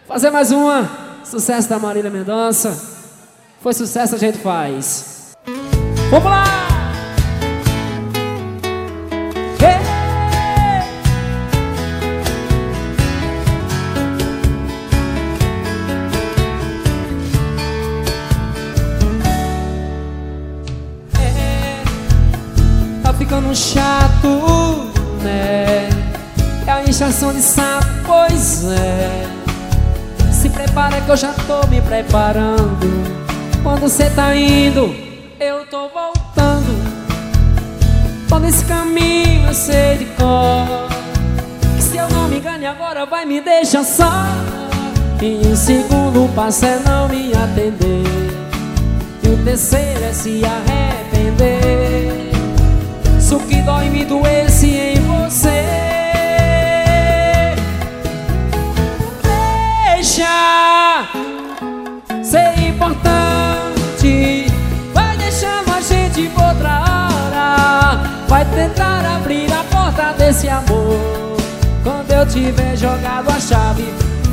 Fazer mais uma. Sucesso da Marília Mendonça. Foi sucesso, a gente faz. Vamos lá! Tá ficando chato, né? É a inchação de saco, pois é. Se prepara que eu já tô me preparando. Quando cê tá indo, eu tô voltando. Todo esse caminho eu sei de cor, que se eu não me engane agora vai me deixar só. E o segundo passo é não me atender, e o terceiro é se arrepender. Se o que dói me doesse em você, deixa ser importante. Vai deixando a gente por outra hora. Vai tentar abrir a porta desse amor quando eu tiver jogado a chave.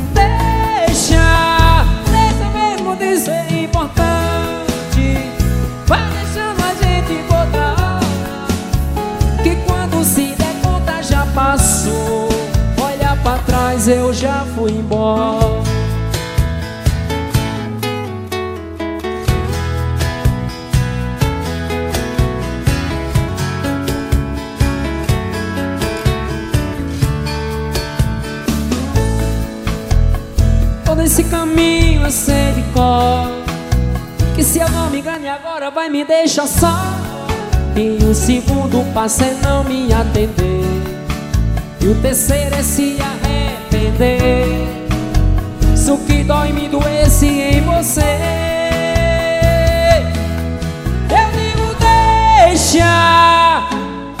Deixa mesmo de ser importante. Vai deixando a gente por outra hora, que quando se der conta já passou. Olha pra trás, eu já fui embora. Todo esse caminho eu sei de cor, que se eu não me engane agora vai me deixar só. E o segundo passo é não me atender, e o terceiro é se arrepender. Se o que dói me doesse em você, eu digo deixa.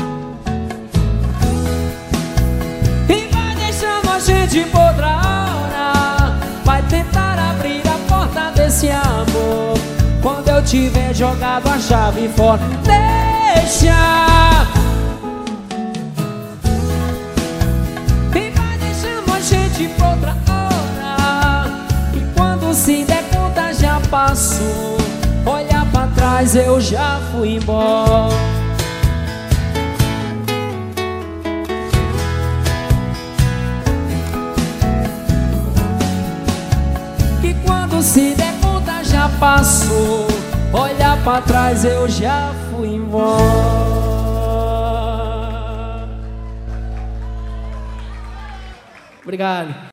E vai deixando a gente por outra hora. Vai tentar abrir a porta desse amor quando eu tiver jogado a chave fora. Deixa. E vai deixando a gente por outra hora, e quando se der conta já passou. Olha pra trás, eu já fui embora. Que quando se der conta já passou. Olha pra trás, eu já fui embora. Obrigado.